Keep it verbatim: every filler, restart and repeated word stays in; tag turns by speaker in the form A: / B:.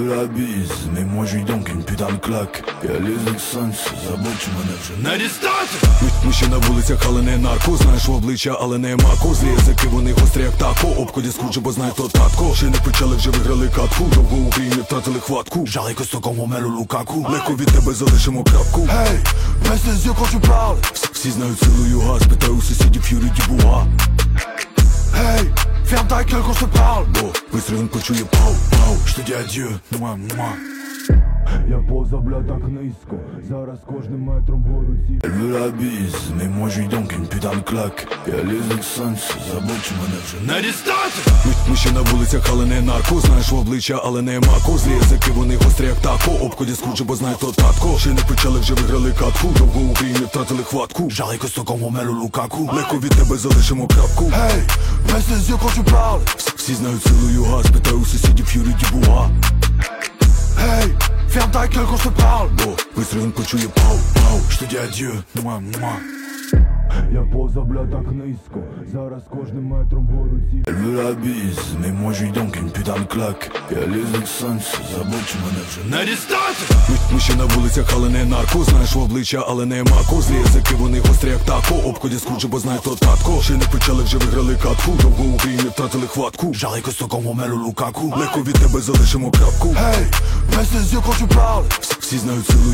A: Elle veut la bise, mais moi je lui donne une putain de claque. Я лізу сонце, забудь мене вже на дистанції.
B: Ми ще на вулицях, але не нарко. Знаєш в обличчя, але не мако. Злі язики, вони гострі як тако. Обході скруче, бо знає то татко. Ще не почали, вже виграли катку. Довго у грі не втратили хватку. Жалий костоком Омелу Лукаку. Легко від тебе залишимо крапку.
A: Hey, baisse les yeux quand tu parles.
B: Всі знають силу юга, спитай у сусідів Ф'юрі Дібуа.
A: Hey, ferme ta gueule quand je te parle.
B: Бо вистріл він почує пау, пау.
A: Je te dis adieu, moi, moi.
B: Я поза, бля, так низько. Зараз кожним метром вгору ці.
A: Elle veut la bise, mais moi je lui donne une putain de claque. Я лізу сонце, забудь мене вже на дистанції.
B: Ми, ми ще на вулицях, але не нарко. Знаєш в обличчя, але не мако. Злі язики, вони гострі як тако. Обході скруче, бо знає то татко. Ще не почали, вже виграли катку. Довго у грі не втратили хватку.
A: Жалий костоком Омелу Лукаку.
B: Легко від тебе залишимо крапку.
A: Hey, baisse les yeux quand tu parles.
B: Всі знають силу юга, спитай у сусідів Ф'юрі Дібуа.
A: Hey, ferme ta gueule quand je te parle.
B: Бо вистріл він почує пау, пау.
A: Je te dis adieu, moi, moi.
B: Я поза, бля, так низько. Зараз кожним метром вгору ці.
A: Elle veut la bise, mais moi je lui donne une putain de claque. Я лізу сонце, забудь мене вже на дистанції.
B: Ми, ми ще на вулицях, але не нарко. Знаєш в обличчя, але не мако. Злі язики, вони гострі як тако. Обході скруче, бо знає то татко. Ще не почали, вже виграли катку. Довго у грі не втратили хватку.
A: Жалий костоком Омелу Лукаку.
B: Легко від тебе залишимо крапку.
A: Hey, baisse les yeux quand tu parles.
B: Всі знають силу